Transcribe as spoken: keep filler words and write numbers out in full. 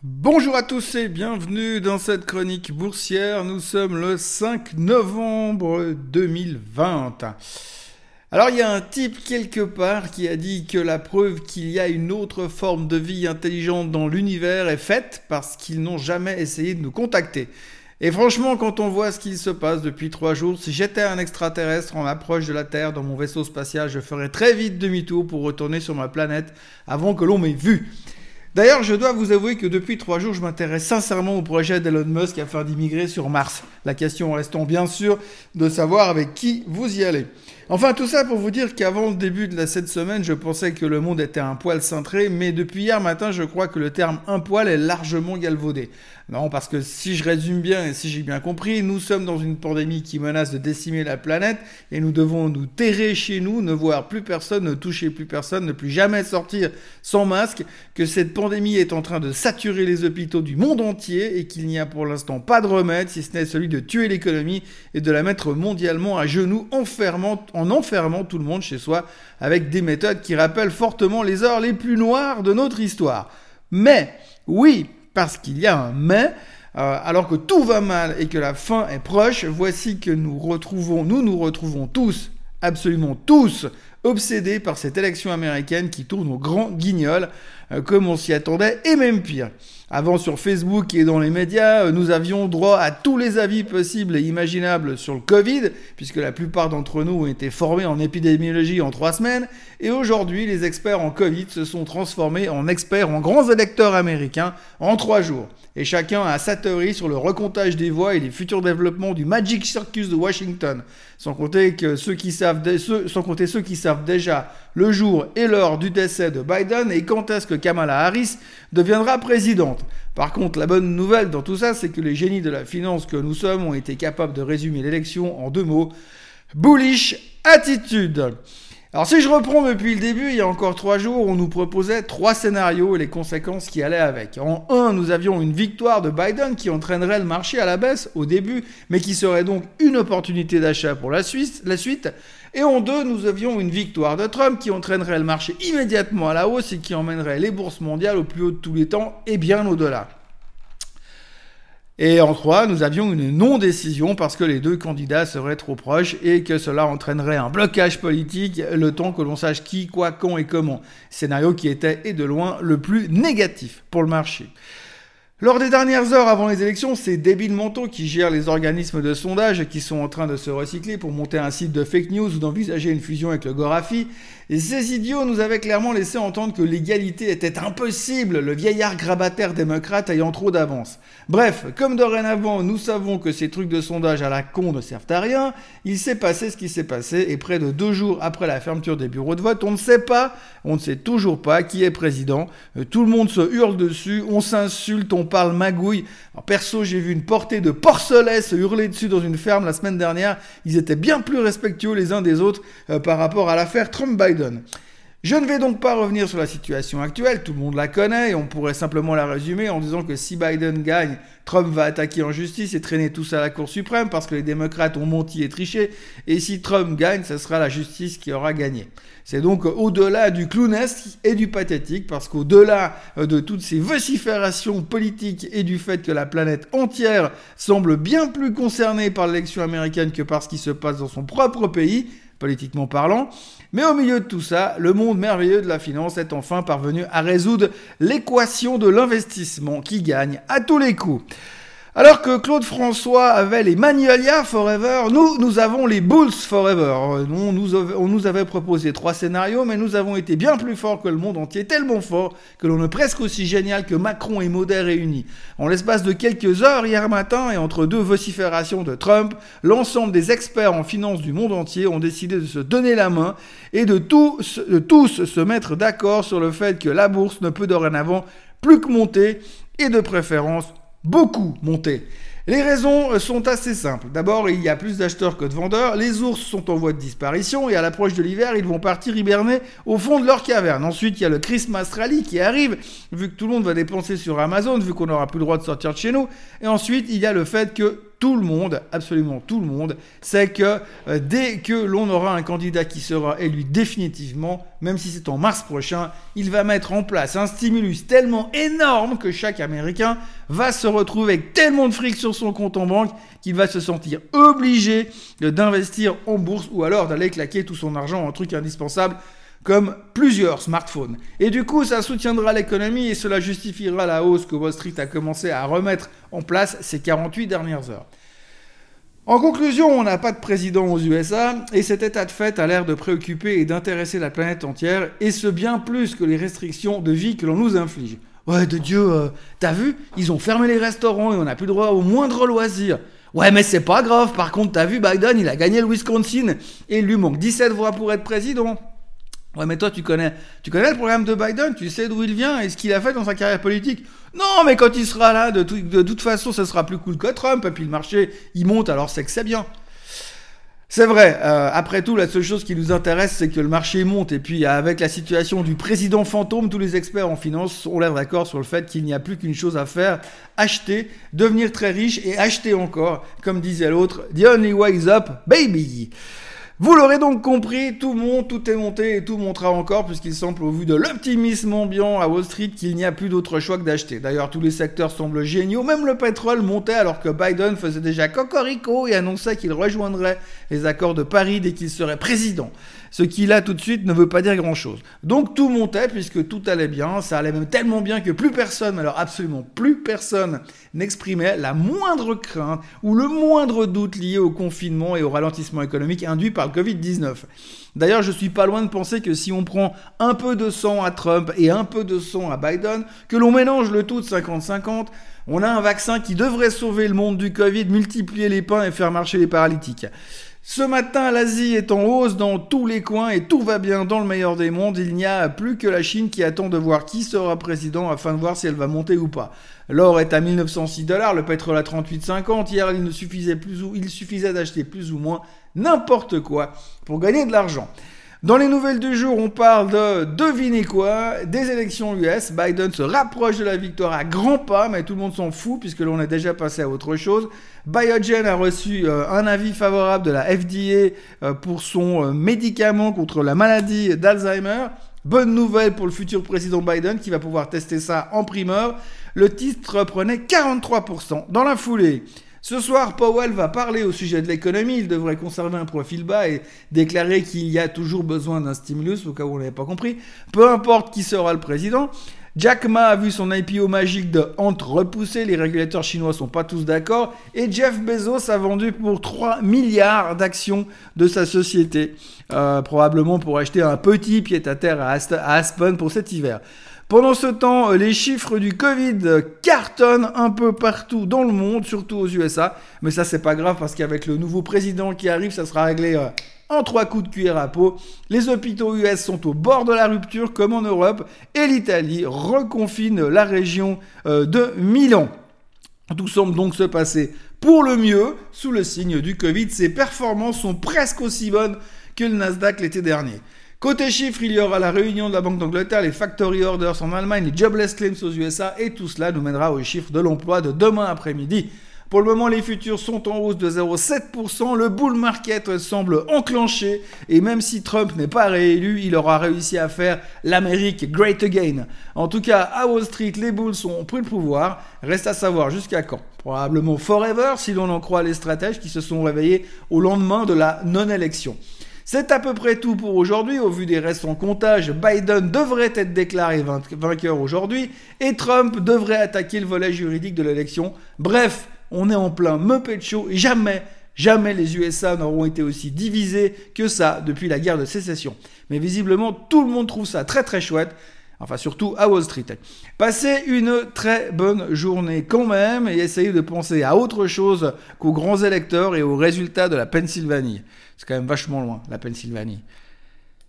Bonjour à tous et bienvenue dans cette chronique boursière. Nous sommes le cinq novembre deux mille vingt. Alors il y a un type quelque part qui a dit que la preuve qu'il y a une autre forme de vie intelligente dans l'univers est faite parce qu'ils n'ont jamais essayé de nous contacter. Et franchement, quand on voit ce qu'il se passe depuis trois jours, si j'étais un extraterrestre en approche de la Terre dans mon vaisseau spatial, je ferais très vite demi-tour pour retourner sur ma planète avant que l'on m'ait vu. D'ailleurs, je dois vous avouer que depuis trois jours, je m'intéresse sincèrement au projet d'Elon Musk afin d'immigrer sur Mars. La question restant bien sûr de savoir avec qui vous y allez. Enfin, tout ça pour vous dire qu'avant le début de la cette semaine, je pensais que le monde était un poil cintré, mais depuis hier matin, je crois que le terme un poil est largement galvaudé. Non, parce que si je résume bien et si j'ai bien compris, nous sommes dans une pandémie qui menace de décimer la planète et nous devons nous terrer chez nous, ne voir plus personne, ne toucher plus personne, ne plus jamais sortir sans masque, que cette pandémie est en train de saturer les hôpitaux du monde entier et qu'il n'y a pour l'instant pas de remède, si ce n'est celui de tuer l'économie et de la mettre mondialement à genoux, enfermant, en enfermant tout le monde chez soi avec des méthodes qui rappellent fortement les heures les plus noires de notre histoire. Mais, oui, parce qu'il y a un mais, euh, alors que tout va mal et que la fin est proche, voici que nous retrouvons, nous nous retrouvons tous, absolument tous, obsédés par cette élection américaine qui tourne au grand guignol, euh, comme on s'y attendait, et même pire. Avant, sur Facebook et dans les médias, nous avions droit à tous les avis possibles et imaginables sur le Covid, puisque la plupart d'entre nous ont été formés en épidémiologie en trois semaines, et aujourd'hui, les experts en Covid se sont transformés en experts en grands électeurs américains en trois jours. Et chacun a sa théorie sur le recomptage des voix et les futurs développements du Magic Circus de Washington, sans compter, que ceux qui savent dé- ceux, sans compter ceux qui savent déjà le jour et l'heure du décès de Biden et quand est-ce que Kamala Harris deviendra présidente. Par contre, la bonne nouvelle dans tout ça, c'est que les génies de la finance que nous sommes ont été capables de résumer l'élection en deux mots. Bullish attitude. Alors si je reprends depuis le début, il y a encore trois jours, on nous proposait trois scénarios et les conséquences qui allaient avec. En un, nous avions une victoire de Biden qui entraînerait le marché à la baisse au début, mais qui serait donc une opportunité d'achat pour la Suisse, la suite. Et en deux, nous avions une victoire de Trump qui entraînerait le marché immédiatement à la hausse et qui emmènerait les bourses mondiales au plus haut de tous les temps et bien au-delà. Et en trois, nous avions une non-décision parce que les deux candidats seraient trop proches et que cela entraînerait un blocage politique le temps que l'on sache qui, quoi, quand et comment. Scénario qui était, et de loin, le plus négatif pour le marché. Lors des dernières heures avant les élections, c'est débiles mentaux qui gèrent les organismes de sondage et qui sont en train de se recycler pour monter un site de fake news ou d'envisager une fusion avec le Gorafi. Et ces idiots nous avaient clairement laissé entendre que l'égalité était impossible, le vieillard grabataire démocrate ayant trop d'avance. Bref, comme dorénavant nous savons que ces trucs de sondage à la con ne servent à rien, il s'est passé ce qui s'est passé et près de deux jours après la fermeture des bureaux de vote, on ne sait pas, on ne sait toujours pas qui est président, tout le monde se hurle dessus, on s'insulte, on parle magouille. Alors, perso, j'ai vu une portée de porcelets se hurler dessus dans une ferme la semaine dernière, ils étaient bien plus respectueux les uns des autres euh, par rapport à l'affaire Trump-Biden. Je ne vais donc pas revenir sur la situation actuelle, tout le monde la connaît et on pourrait simplement la résumer en disant que si Biden gagne, Trump va attaquer en justice et traîner tout ça à la Cour suprême parce que les démocrates ont menti et triché, et si Trump gagne, ce sera la justice qui aura gagné. C'est donc au-delà du clownesque et du pathétique, parce qu'au-delà de toutes ces vociférations politiques et du fait que la planète entière semble bien plus concernée par l'élection américaine que par ce qui se passe dans son propre pays, politiquement parlant, mais au milieu de tout ça, le monde merveilleux de la finance est enfin parvenu à résoudre l'équation de l'investissement qui gagne à tous les coups. Alors que Claude François avait les Magnolia Forever, nous, nous avons les Bulls Forever. On nous, avait, on nous avait proposé trois scénarios, mais nous avons été bien plus forts que le monde entier, tellement forts que l'on est presque aussi génial que Macron et Modé réunis. En l'espace de quelques heures hier matin, et entre deux vociférations de Trump, l'ensemble des experts en finance du monde entier ont décidé de se donner la main et de, tout, de tous se mettre d'accord sur le fait que la bourse ne peut dorénavant plus que monter, et de préférence beaucoup monter. Les raisons sont assez simples. D'abord, il y a plus d'acheteurs que de vendeurs. Les ours sont en voie de disparition et à l'approche de l'hiver, ils vont partir hiberner au fond de leur caverne. Ensuite, il y a le Christmas Rally qui arrive, vu que tout le monde va dépenser sur Amazon, vu qu'on n'aura plus le droit de sortir de chez nous. Et ensuite, il y a le fait que tout le monde, absolument tout le monde, c'est que euh, dès que l'on aura un candidat qui sera élu définitivement, même si c'est en mars prochain, il va mettre en place un stimulus tellement énorme que chaque Américain va se retrouver avec tellement de fric sur son compte en banque qu'il va se sentir obligé d'investir en bourse ou alors d'aller claquer tout son argent en un truc indispensable comme plusieurs smartphones. Et du coup, ça soutiendra l'économie et cela justifiera la hausse que Wall Street a commencé à remettre en place ces quarante-huit dernières heures. En conclusion, on n'a pas de président aux U S A et cet état de fait a l'air de préoccuper et d'intéresser la planète entière, et ce bien plus que les restrictions de vie que l'on nous inflige. Ouais, de Dieu, euh, t'as vu, ils ont fermé les restaurants et on n'a plus droit au moindre loisir. Ouais, mais c'est pas grave, par contre, t'as vu, Biden, il a gagné le Wisconsin et il lui manque dix-sept voix pour être président. Ouais, mais toi, tu connais, tu connais le programme de Biden, tu sais d'où il vient et ce qu'il a fait dans sa carrière politique. Non, mais quand il sera là, de, tout, de toute façon, ça sera plus cool que Trump, et puis le marché, il monte, alors c'est que c'est bien. C'est vrai, euh, après tout, la seule chose qui nous intéresse, c'est que le marché monte, et puis avec la situation du président fantôme, tous les experts en finance ont l'air d'accord sur le fait qu'il n'y a plus qu'une chose à faire, acheter, devenir très riche et acheter encore, comme disait l'autre, the only way is up, baby. Vous l'aurez donc compris, tout monte, tout est monté et tout montera encore puisqu'il semble au vu de l'optimisme ambiant à Wall Street qu'il n'y a plus d'autre choix que d'acheter. D'ailleurs, tous les secteurs semblent géniaux, même le pétrole montait alors que Biden faisait déjà cocorico et annonçait qu'il rejoindrait les accords de Paris dès qu'il serait président. Ce qui là tout de suite ne veut pas dire grand-chose. Donc tout montait puisque tout allait bien, ça allait même tellement bien que plus personne, alors absolument plus personne, n'exprimait la moindre crainte ou le moindre doute lié au confinement et au ralentissement économique induit par le covid dix-neuf. D'ailleurs, je suis pas loin de penser que si on prend un peu de sang à Trump et un peu de sang à Biden, que l'on mélange le tout de cinquante cinquante, on a un vaccin qui devrait sauver le monde du Covid, multiplier les pains et faire marcher les paralytiques. Ce matin, l'Asie est en hausse dans tous les coins et tout va bien dans le meilleur des mondes. Il n'y a plus que la Chine qui attend de voir qui sera président afin de voir si elle va monter ou pas. L'or est à mille neuf cent six dollars, le pétrole à trente-huit cinquante. Hier, il ne suffisait plus ou il suffisait d'acheter plus ou moins n'importe quoi pour gagner de l'argent. Dans les nouvelles du jour, on parle de, devinez quoi, des élections U S. Biden se rapproche de la victoire à grands pas, mais tout le monde s'en fout puisque l'on est déjà passé à autre chose. Biogen a reçu euh, un avis favorable de la F D A euh, pour son euh, médicament contre la maladie d'Alzheimer. Bonne nouvelle pour le futur président Biden qui va pouvoir tester ça en primeur. Le titre prenait quarante-trois pour cent dans la foulée. Ce soir, Powell va parler au sujet de l'économie. Il devrait conserver un profil bas et déclarer qu'il y a toujours besoin d'un stimulus, au cas où on n'avait pas compris. Peu importe qui sera le président. Jack Ma a vu son I P O magique de Ant repousser. Les régulateurs chinois sont pas tous d'accord. Et Jeff Bezos a vendu pour trois milliards d'actions de sa société. Euh, probablement pour acheter un petit pied-à-terre à, Ast- à Aspen pour cet hiver. Pendant ce temps, les chiffres du Covid cartonnent un peu partout dans le monde, surtout aux U S A. Mais ça, c'est pas grave parce qu'avec le nouveau président qui arrive, ça sera réglé euh, en trois coups de cuillère à peau. Les hôpitaux U S sont au bord de la rupture, comme en Europe. Et l'Italie reconfine la région euh, de Milan. Tout semble donc se passer pour le mieux sous le signe du Covid. Ses performances sont presque aussi bonnes que le Nasdaq l'été dernier. Côté chiffres, il y aura la réunion de la Banque d'Angleterre, les factory orders en Allemagne, les jobless claims aux U S A et tout cela nous mènera aux chiffres de l'emploi de demain après-midi. Pour le moment, les futurs sont en hausse de zéro virgule sept pour cent, le bull market semble enclenché et même si Trump n'est pas réélu, il aura réussi à faire l'Amérique great again. En tout cas, à Wall Street, les bulls ont pris le pouvoir, reste à savoir jusqu'à quand. Probablement forever si l'on en croit les stratèges qui se sont réveillés au lendemain de la non-élection. C'est à peu près tout pour aujourd'hui. Au vu des restes en comptage, Biden devrait être déclaré vainqueur aujourd'hui et Trump devrait attaquer le volet juridique de l'élection. Bref, on est en plein Muppet Show et jamais, jamais les U S A n'auront été aussi divisés que ça depuis la guerre de sécession. Mais visiblement, tout le monde trouve ça très très chouette. Enfin, surtout à Wall Street. Passez une très bonne journée quand même et essayez de penser à autre chose qu'aux grands électeurs et aux résultats de la Pennsylvanie. C'est quand même vachement loin, la Pennsylvanie.